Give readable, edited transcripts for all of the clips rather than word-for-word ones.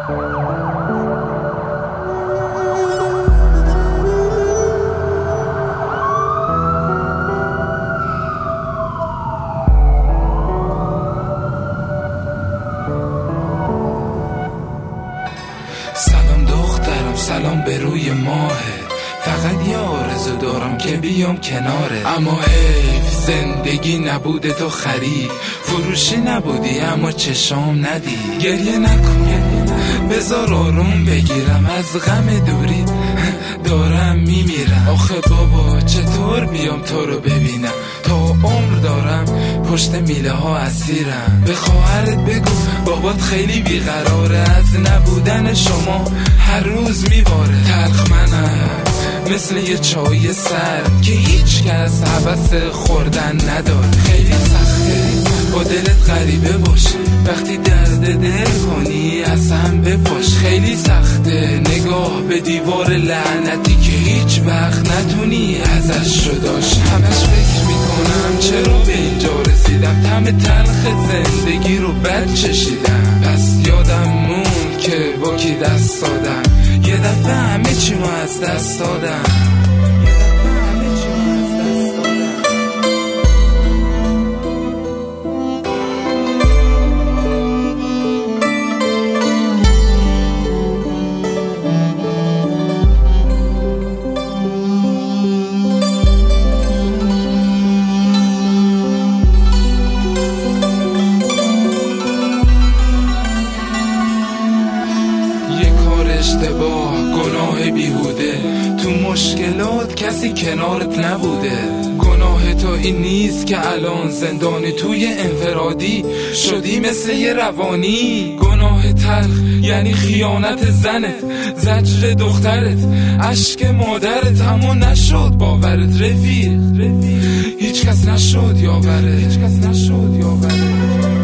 سلام دخترم، سلام به روی ماهت، فقط یه آرزو دارم که بیام کناره. اما حیف زندگی نبوده تو خرید، فروشی نبودی اما چشام ندید. گریه نکن بذار آروم بگیرم، از غم دوری دارم میمیرم. آخه بابا چطور بیام تو رو ببینم، تا عمر دارم پشت میله ها اسیرم. به خواهرت بگو بابات خیلی بیقراره، از نبودن شما هر روز میباره. تلخ منم مثل یه چای سرد که هیچ کس هوس خوردن نداره. خیلی سخته با دلت غریبه باشه، وقتی درد دل کنی از هم بپاش. خیلی سخته نگاه به دیوار لعنتی که هیچ وقت نتونی ازش جداش. همش فکر میکنم چرا به اینجا رسیدم، طعم تلخ زندگی رو بد چشیدم. پس یادم موند که با کی دست دادم، یه دفعه همه چی رو از دست دادم. اشتباه گناه بیهوده، تو مشکلات کسی کنارت نبوده. گناه تو این نیست که الان زندانی توی انفرادی شدی مثل یه روانی. گناه تلخ یعنی خیانت زنت، زجر دخترت، عشق مادرت، اما نشد باورت رفیق. هیچ کس نشد یاورت، هیچ کس نشد یاورت.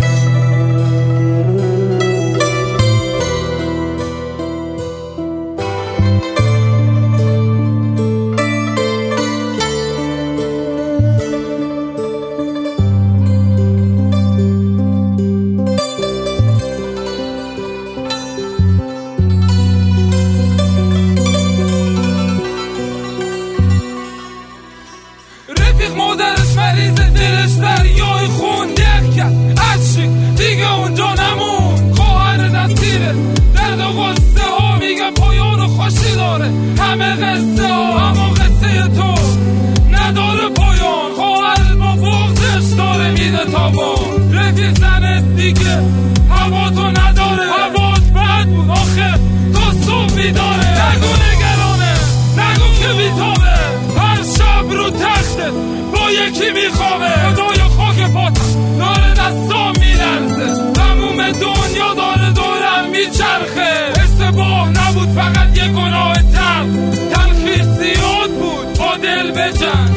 مادرش مریض، دلش دریای خون دق کرد، عشق دیگه اونجا نمون. خواهر نصیره درد و غصه ها میگه پایان و خوشی داره. همه قصه ها اما قصه تو نداره پایان. خواهرت با بغضش داره میده تابان. رفیق زنت دیگه هوا تو نداره، هوات بد بود آخه تو صبح بیداره. نگو نگرانه، نگو که بیتابه، هر شب رو تخته با یکی میخوابه. خدای خاک پاتم داره دستام میلرزه، تموم دنیا داره دورم میچرخه. اشتباه نبود فقط یه گناه تلخیش زیاد بود، با دل بجنگ.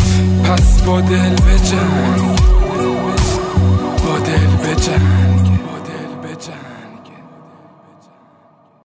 پس با دل بجنگ، با دل بجنگ.